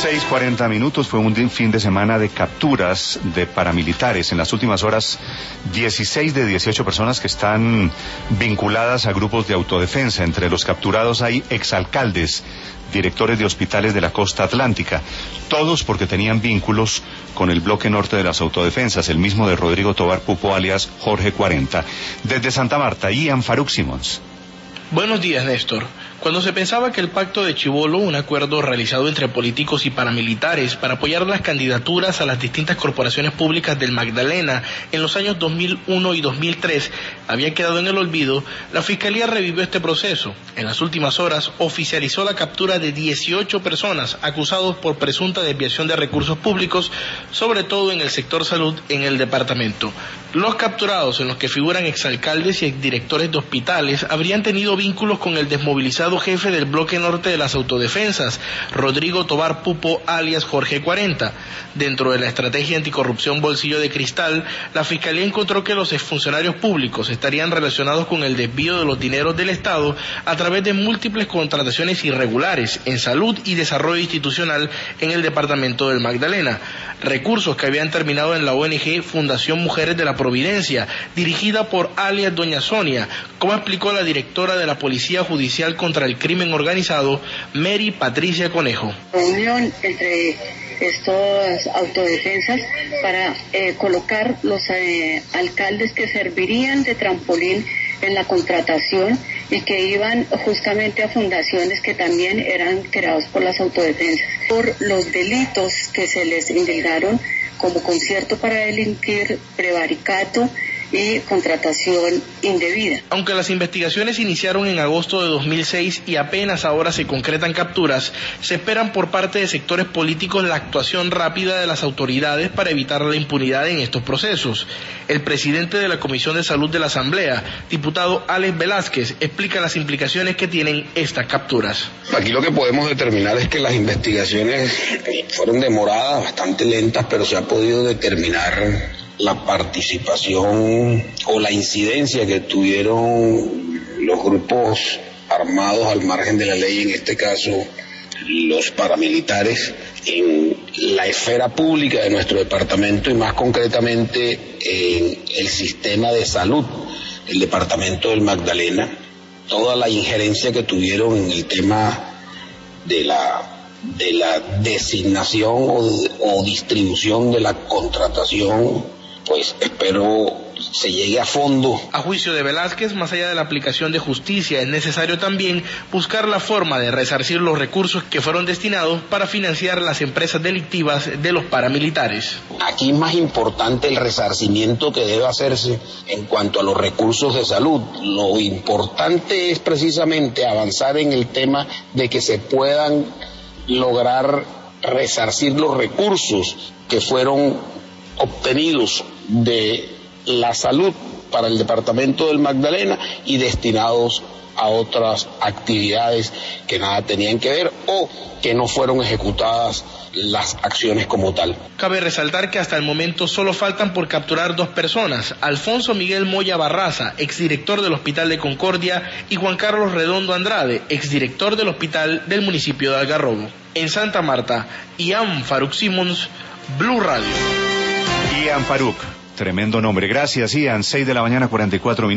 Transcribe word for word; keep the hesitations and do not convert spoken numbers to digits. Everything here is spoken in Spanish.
seis cuarenta minutos, fue un fin de semana de capturas de paramilitares. En las últimas horas, dieciséis de dieciocho personas que están vinculadas a grupos de autodefensa. Entre los capturados hay exalcaldes, directores de hospitales de la costa atlántica, todos porque tenían vínculos con el bloque norte de las autodefensas, el mismo de Rodrigo Tobar Pupo alias Jorge cuarenta. Desde Santa Marta, Ian Farouk Simons. Buenos días, Néstor. Cuando se pensaba que el Pacto de Chibolo, un acuerdo realizado entre políticos y paramilitares para apoyar las candidaturas a las distintas corporaciones públicas del Magdalena en los años dos mil uno y dos mil tres, había quedado en el olvido, la Fiscalía revivió este proceso. En las últimas horas oficializó la captura de dieciocho personas acusados por presunta desviación de recursos públicos, sobre todo en el sector salud en el departamento. Los capturados, en los que figuran exalcaldes y exdirectores de hospitales, habrían tenido vínculos con el desmovilizado jefe del bloque norte de las autodefensas, Rodrigo Tobar Pupo alias Jorge cuarenta. Dentro de la estrategia anticorrupción Bolsillo de Cristal, la Fiscalía encontró que los exfuncionarios públicos estarían relacionados con el desvío de los dineros del Estado a través de múltiples contrataciones irregulares en salud y desarrollo institucional en el departamento del Magdalena. Recursos que habían terminado en la O N G Fundación Mujeres de la Providencia, dirigida por alias Doña Sonia, como explicó la directora de la Policía Judicial contra el Crimen Organizado, Mary Patricia Conejo. Unión entre estas autodefensas para eh, colocar los eh, alcaldes que servirían de trampolín en la contratación y que iban justamente a fundaciones que también eran creadas por las autodefensas por los delitos que se les indilgaron, como concierto para delinquir, prevaricato y contratación indebida. Aunque las investigaciones iniciaron en agosto de dos mil seis y apenas ahora se concretan capturas, se esperan por parte de sectores políticos la actuación rápida de las autoridades para evitar la impunidad en estos procesos. El presidente de la Comisión de Salud de la Asamblea, diputado Alex Velázquez, explica las implicaciones que tienen estas capturas. Aquí lo que podemos determinar es que las investigaciones fueron demoradas, bastante lentas, pero se ha podido determinar la participación o la incidencia que tuvieron los grupos armados al margen de la ley, en este caso los paramilitares, en la esfera pública de nuestro departamento y más concretamente en el sistema de salud del departamento del Magdalena. Toda la injerencia que tuvieron en el tema de la de la designación o, o distribución de la contratación, pues espero se llegue a fondo. A juicio de Velázquez, más allá de la aplicación de justicia, es necesario también buscar la forma de resarcir los recursos que fueron destinados para financiar las empresas delictivas de los paramilitares. Aquí es más importante el resarcimiento que debe hacerse en cuanto a los recursos de salud. Lo importante es precisamente avanzar en el tema de que se puedan lograr resarcir los recursos que fueron obtenidos de la salud para el departamento del Magdalena y destinados a otras actividades que nada tenían que ver o que no fueron ejecutadas las acciones como tal. Cabe resaltar que hasta el momento solo faltan por capturar dos personas: Alfonso Miguel Moya Barraza, exdirector del Hospital de Concordia, y Juan Carlos Redondo Andrade, exdirector del Hospital del municipio de Algarrobo. En Santa Marta, Ian Farouk Simons, Blue Radio. Ian Farouk, tremendo nombre. Gracias, Ian. seis de la mañana, cuarenta y cuatro minutos.